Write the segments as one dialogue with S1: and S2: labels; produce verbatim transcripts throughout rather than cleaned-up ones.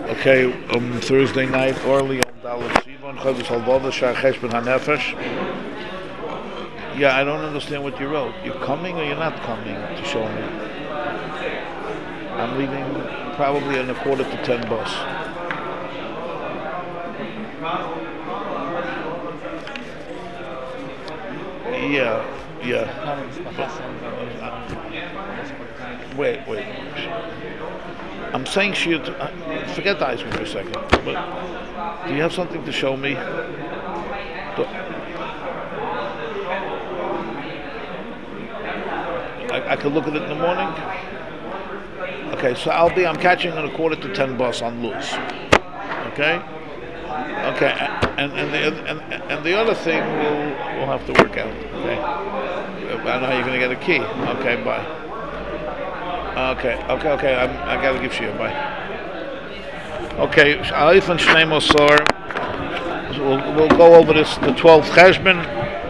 S1: Okay, um, Thursday night, early on Dallas Sivan, Chavis Halvoda, Shar Cheshbon HaNefesh. Yeah, I don't understand what you wrote. You're coming or you're not coming to show me? I'm leaving probably on a quarter to ten bus. Yeah, yeah. Wait, wait. I'm saying she. Uh, forget the ice cream for a second. But do you have something to show me? Do, I, I could look at it in the morning. Okay, so I'll be. I'm catching on a quarter to ten bus on Luz. Okay. Okay, and and the and, and the other thing we'll we'll have to work out. Okay. I don't know how you're gonna get a key. Okay, bye. Okay, okay, okay. I'm, I gotta give you a bye. Okay, Alif and Shnei Mosor. We'll we'll go over this the twelfth Cheshbon.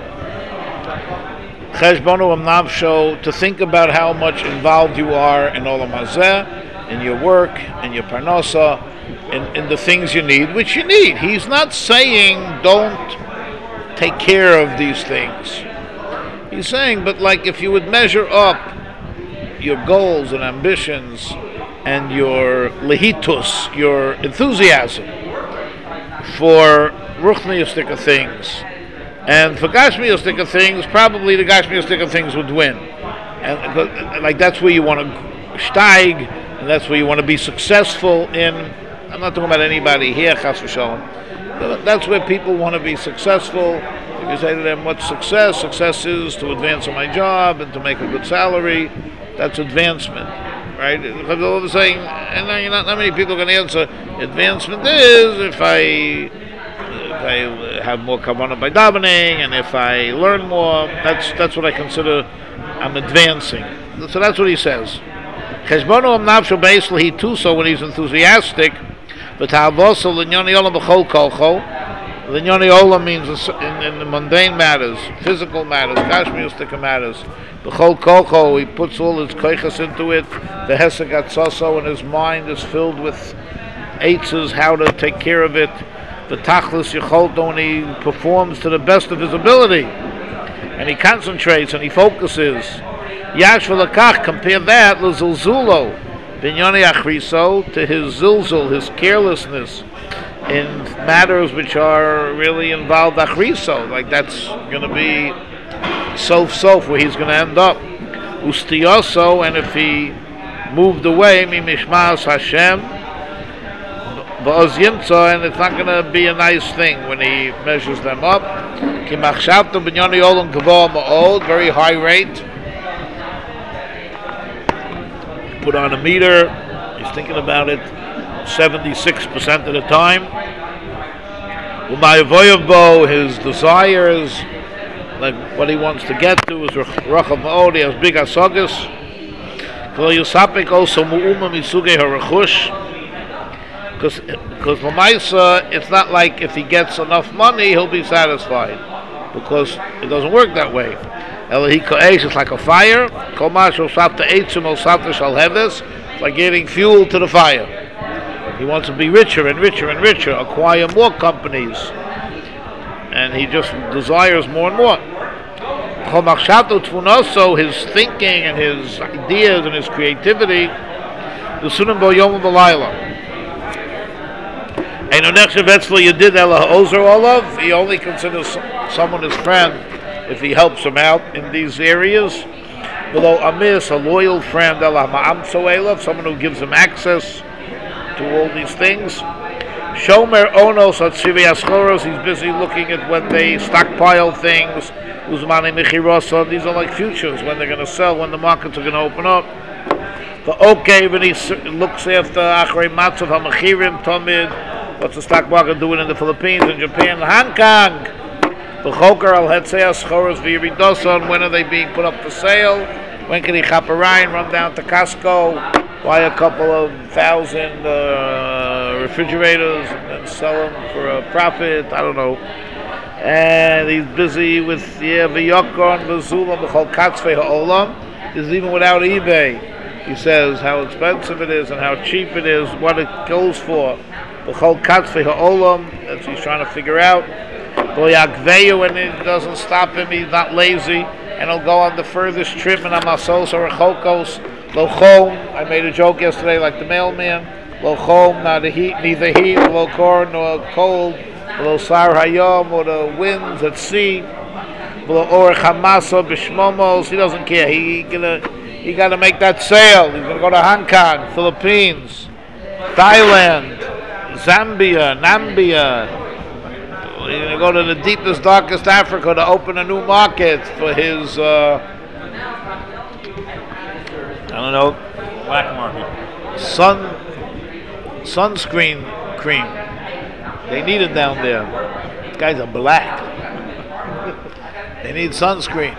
S1: Cheshbonu Amnavsho, to think about how much involved you are in Olam Hazeh, in your work, in your parnasa, in, in the things you need, which you need. He's not saying don't take care of these things. He's saying, but like if you would measure up your goals and ambitions and your lehitus, your enthusiasm for ruchniistic things, and for Gashmiistic things, probably the Gashmiistic things would win. And like that's where you want to steig, and that's where you want to be successful in. I'm not talking about anybody here, chas v'shalom. That's where people want to be successful. If you say to them, what's success? Success is to advance on my job and to make a good salary. That's advancement, right? Because all of a saying, and now you're not, not many people are going to answer, advancement is if I I have more kavanah by davening, and if I learn more, that's that's what I consider I'm advancing. So that's what he says. Cheshbono amnavsho basically he too. So when he's enthusiastic, but havoso l'nyoni olam b'chol kolcho. L'nyoni olam means in, in the mundane matters, physical matters, kashmiristic matters. B'chol kolcho he puts all his koiches into it. The hesek atzoso, and his mind is filled with eitzes how to take care of it. The tachlis yecholto, when he performs to the best of his ability, and he concentrates and he focuses. Yash v'lakach, compare that l'zulzulo binyoni achriso, to his zilzul, his carelessness in matters which are really involved achriso, like that's going to be sof sof where he's going to end up. Ustioso, and if he moved away mimishmas Hashem, and it's not going to be a nice thing when he measures them up. Very high rate. Put on a meter. He's thinking about it seventy-six percent of the time. His desires, like what he wants to get to, is Rachav Ma'od. He has big asagas. Also mu'uma misugei harachush. Because, because Lamaisa, it's not like if he gets enough money, he'll be satisfied. Because it doesn't work that way. It's like a fire. It's like giving fuel to the fire. He wants to be richer and richer and richer, acquire more companies. And he just desires more and more. So his thinking and his ideas and his creativity, the Sunan Bo Yom V'Layla. And you did Olav, he only considers someone his friend if he helps him out in these areas. Below Amis, a loyal friend, someone who gives him access to all these things. Shomer Onos Atzivi Aschoros, he's busy looking at when they stockpile things. Uzmani Michirosa, these are like futures, when they're going to sell, when the markets are going to open up. The okay, when he looks after Achrei Matzav HaMachirim Tomid. What's the stock market doing in the Philippines, in Japan, Hong Kong? The Choker al Hetzeas Choros Viridoson, when are they being put up for sale? When can he chop a Ryan, run down to Costco, buy a couple of thousand uh, refrigerators, and then sell them for a profit? I don't know. And he's busy with yeah, V'yokon, V'zulam, V'chol Katzvei Ha'olam. This is even without eBay. He says how expensive it is and how cheap it is, what it goes for. The whole katzvei ha'olam, that's what he's trying to figure out. And it doesn't stop him, he's not lazy, and he'll go on the furthest trip in Amasos or Chokos. Lo chom, I made a joke yesterday like the mailman. Lo chom, not the heat, neither heat, lo kor, nor cold, lo sar hayom, or the winds at sea. Lo or chamasa b'shmomos, he doesn't care. He, he gonna he gotta make that sail. He's gonna go to Hong Kong, Philippines, Thailand, Zambia, Nambia. He's going to go to the deepest, darkest Africa to open a new market for his, uh, I don't know,
S2: black market.
S1: Sun, sunscreen cream. They need it down there. These guys are black. They need sunscreen.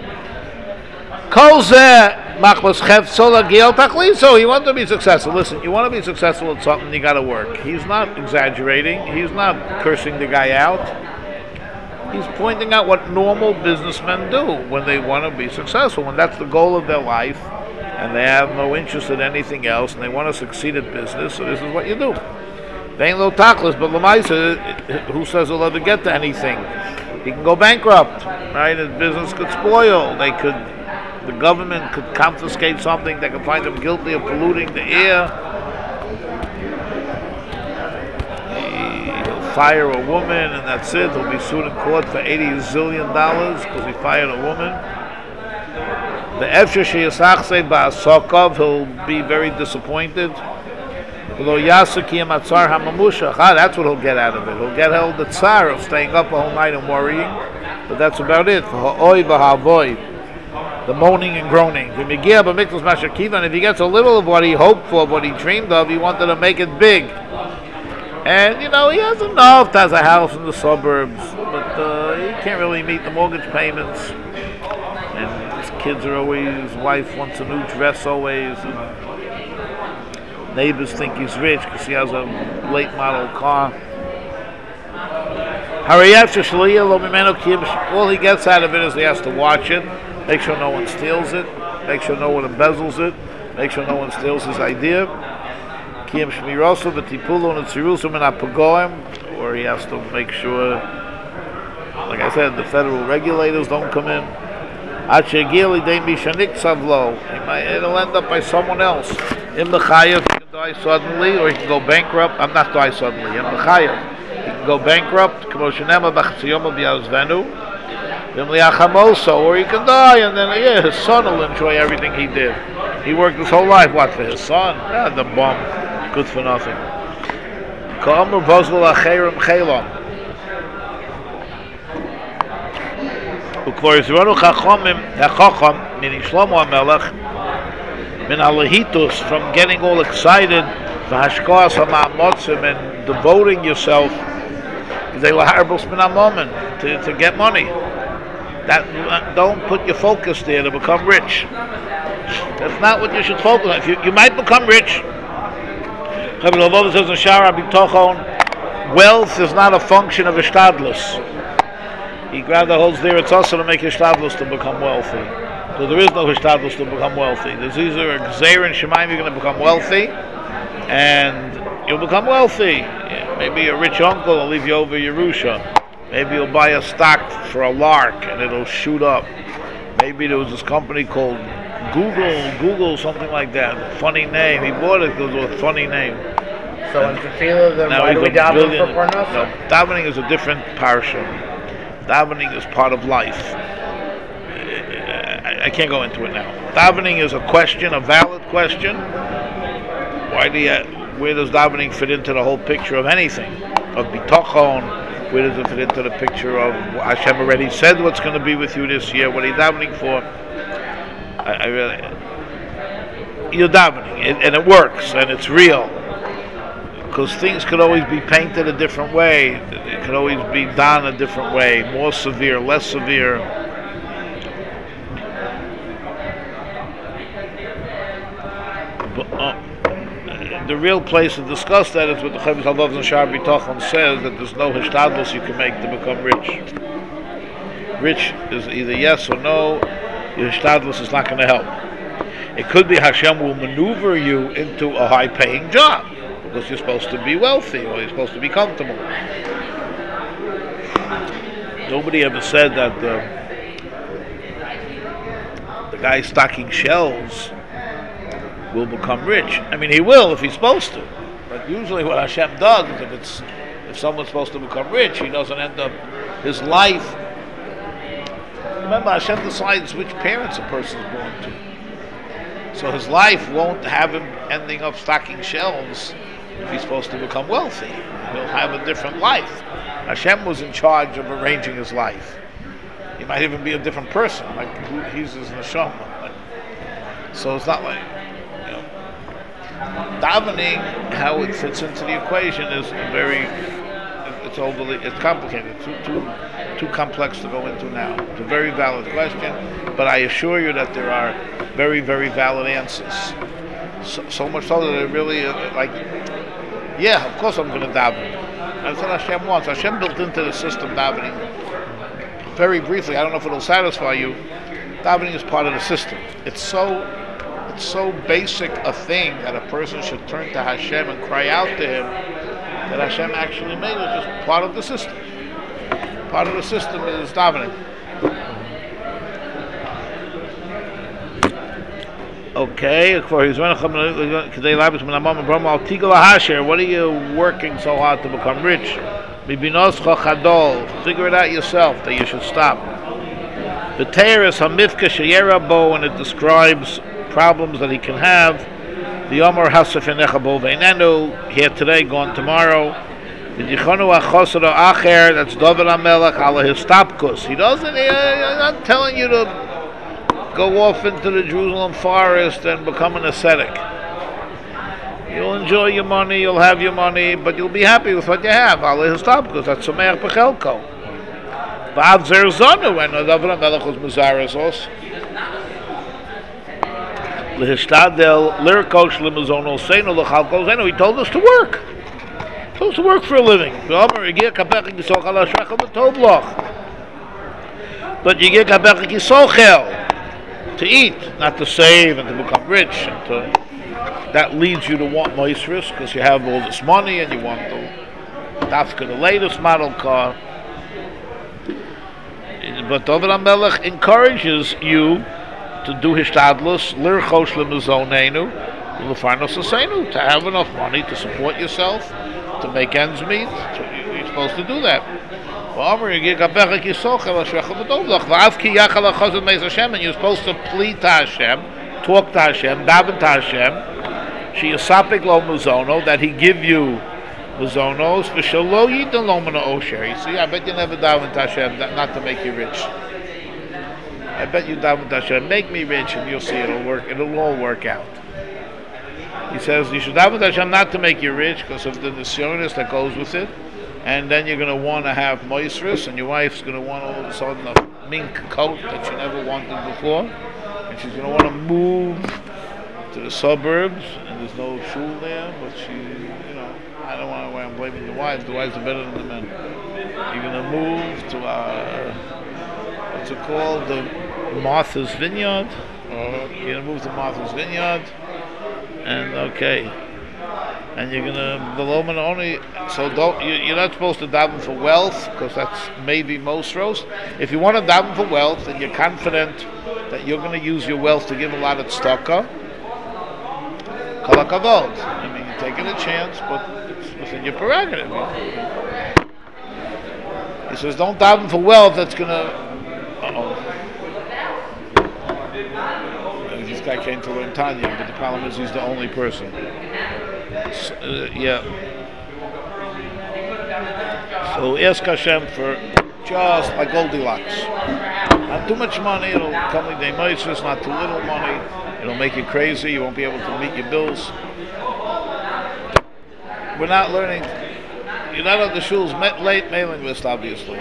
S1: So you want to be successful. Listen, you want to be successful at something, you got to work. He's not exaggerating. He's not cursing the guy out. He's pointing out what normal businessmen do when they want to be successful, when that's the goal of their life, and they have no interest in anything else, and they want to succeed at business. So this is what you do. They ain't low tachlis, but Lamaisa, who says allowed to get to anything? He can go bankrupt, right? His business could spoil. They could. The government could confiscate something. They could find him guilty of polluting the air. He'll fire a woman, and that's it. He'll be sued in court for eighty zillion dollars because he fired a woman. The Efshe Sheyasachse Ba'asokov, he'll be very disappointed. That's what he'll get out of it. He'll get held the tsar of staying up a whole night and worrying. But that's about it. The moaning and groaning. And if he gets a little of what he hoped for, what he dreamed of, he wanted to make it big. And, you know, he has enough to have a house in the suburbs, but uh, he can't really meet the mortgage payments. And his kids are always, his wife wants a new dress always. And neighbors think he's rich because he has a late model car. All he gets out of it is he has to watch it. Make sure no one steals it. Make sure no one embezzles it. Make sure no one steals his idea. Or he has to make sure, like I said, the federal regulators don't come in. It'll end up by someone else. In the chayav, he can die suddenly, or he can go bankrupt. I'm not die suddenly. In the chayav, he can go bankrupt. Or he can die, and then yeah, his son will enjoy everything he did. He worked his whole life. What, for his son? Ah, the bum, good for nothing. Meaning Shlomo HaMelech, from getting all excited, and devoting yourself to, to get money. That, don't put your focus there to become rich. That's not what you should focus on. If you, you might become rich. Wealth is not a function of ishtadlus. He rather holds there it's also to make ishtadlus to become wealthy. So there is no ishtadlus to become wealthy. There's either a gzeir and shemaim, you're going to become wealthy, and you'll become wealthy. Maybe a rich uncle will leave you over Yerusha. Maybe you'll buy a stock for a lark and it'll shoot up. Maybe there was this company called Google, Google, something like that. Funny name. He bought it because it was a funny name.
S2: So in tefillah, then why do we daven for parnasa?
S1: No, davening is a different parsha. Davening is part of life. I, I can't go into it now. Davening is a question, a valid question. Why do you, where does davening fit into the whole picture of anything? Of bitachon? Where does it fit into the picture of Hashem already said what's going to be with you this year? What are you davening for? I, I really, you're davening, it, and it works, and it's real. Because things could always be painted a different way. It could always be done a different way, more severe, less severe. But, uh, the real place to discuss that is what the Chavis Halav and Shar B'Tachon says, that there's no hishtadlus you can make to become rich. Rich is either yes or no. Your hishtadlus is not going to help. It could be Hashem will maneuver you into a high-paying job because you're supposed to be wealthy or you're supposed to be comfortable. Nobody ever said that the, the guy stocking shelves will become rich. I mean, he will if he's supposed to. But usually what Hashem does is if it's if someone's supposed to become rich, he doesn't end up his life. Remember, Hashem decides which parents a person is born to. So his life won't have him ending up stocking shelves if he's supposed to become wealthy. He'll have a different life. Hashem was in charge of arranging his life. He might even be a different person, like he's his neshama. So it's not like, you know, davening, how it fits into the equation is very, it's overly, it's complicated, too, too, too complex to go into now. It's a very valid question, but I assure you that there are very, very valid answers. So, so much so that it really, uh, like, yeah, of course I'm going to daven. That's what Hashem wants. Hashem built into the system davening. Very briefly, I don't know if it'll satisfy you. Davening is part of the system. It's so, it's so basic a thing that a person should turn to Hashem and cry out to Him that Hashem actually made it just part of the system. Part of the system is davening. Okay, what are you working so hard to become rich? Figure it out yourself that you should stop. The Torah is hamifka sheyerabo, and it describes problems that he can have. The Omer hasafenecha bo veinenu, here today, gone tomorrow. The Yichonu achosado acher, that's David HaMelech ala histapkus. He doesn't. He, I'm not telling you to go off into the Jerusalem forest and become an ascetic. You'll enjoy your money, you'll have your money, but you'll be happy with what you have. Allah stop because that's Sameach Bechelko. V'av zerzonu, and David HaMelech was Mazaris also. L'hishtadel lirkosh l'mazono seinu l'chalko zenu. He told us to work. He told us to work for a living. But you get kabech kisochel, to eat, not to save and to become rich. And to, that leads you to want moisris because you have all this money and you want the dafka, the latest model car. But David HaMelech encourages you to do hishtadlus, lirchosh lemazonenu, lefarnos aseinu, to have enough money to support yourself, to make ends meet. You're supposed to do that. And you're supposed to plead to Hashem, talk to Hashem, daven to Hashem, sheyasapik lo muzono, that He give you muzonos, v'shelo yidan lo mana osher. You see, I bet you never daven to Hashem not to make you rich. I bet you daven to Hashem, make me rich, and you'll see it'll work. It'll all work out. He says you should daven to Hashem not to make you rich because of the nisyonis that goes with it. And then you're going to want to have moisris, and your wife's going to want all of a sudden a mink coat that you never wanted before, and she's going to want to move to the suburbs, and there's no shul there, but she, you know, I don't want to, I'm blaming the wives, the wives are better than the men. You're going to move to, uh, what's it called, the Martha's Vineyard, uh, you're going to move to Martha's Vineyard, and okay, and you're gonna below and only. So don't you, you're not supposed to daven for wealth because that's maybe most roast. If you want to daven for wealth and you're confident that you're going to use your wealth to give a lot of tzedakah, kol hakavod. I mean, you're taking a chance, but it's within your prerogative. He says, don't daven for wealth. That's gonna. Uh oh. This guy came to learn Tanya, but the problem is he's the only person. So, uh, yeah. So ask Hashem for just like Goldilocks. Not too much money, it'll come with the emotions, not too little money, it'll make you crazy, you won't be able to meet your bills. We're not learning, you're not on the shul's late mailing list, obviously.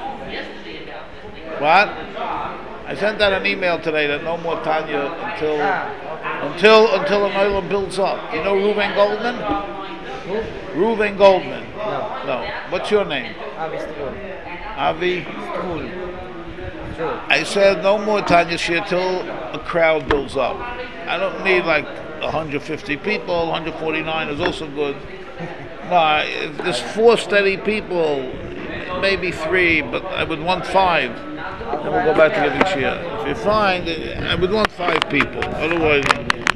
S1: What? I sent out an email today that no more Tanya until until until an oilam builds up. You know Reuven Goldman? Who? Reuven Goldman.
S2: No.
S1: No. What's your name?
S2: Avi Strul.
S1: Avi?
S2: Strul.
S1: I said no more Tanya Shir till a crowd builds up. I don't need like one hundred fifty people. one hundred forty-nine is also good. No, if there's four steady people, maybe three, but I would want five. Then we'll go back to giving shia. If you find, I would want five people. Otherwise.